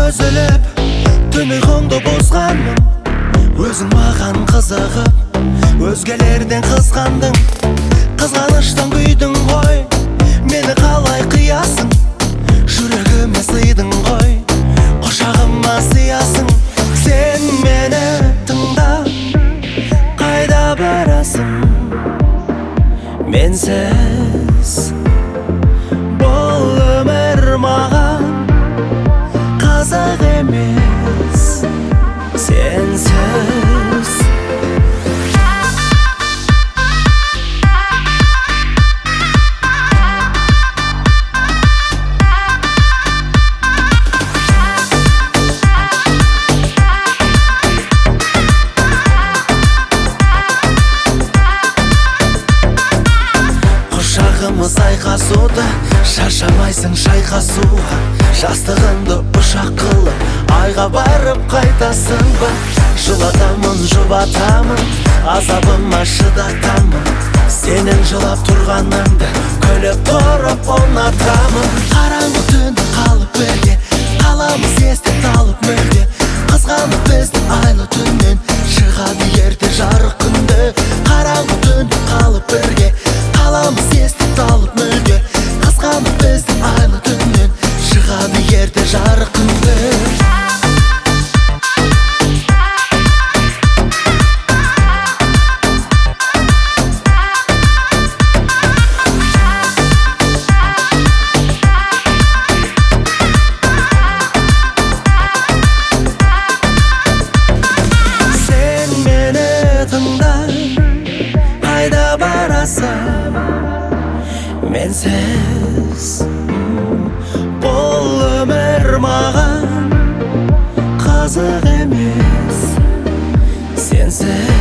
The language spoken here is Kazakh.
үзіліп түн ұйқыңды бұзғанмын. Өзің маған қызығып өзгелерден қызғандың. Қызғаныштан күйдің ғой, мені қалай қиясың? Жүрегіме сыйдың ғой, құшағыма сыясың. Сен мені тыңда, қайда барасың? Менсіз бұл өмір маған қызық емес. Сенсіз құшағымыз айқасуда, шаршамайсың шайқасуға. Жастығыңды ұшақ қылып айға барып қайтасың ба? Жылатамын, жұбатамын, азабыма шыдатамын. Сенің жылап тұрғаныңды күліп тұрып ұнатамын. Қараңғы түнді қалып бірге, қаламыз естіп талып мүлде. Қызғанып біздің айлы түннен шығады ерте жарық күнді. Қараңғы түнді қалып бірге, қаламыз естіп талып мүлде. Қызғанып біздің айлы түннен шығады ерте жарық күнді. Сен мені тыңда, қайда барасың? Менсіз бұл өмір маған қызық емес. Сенсіз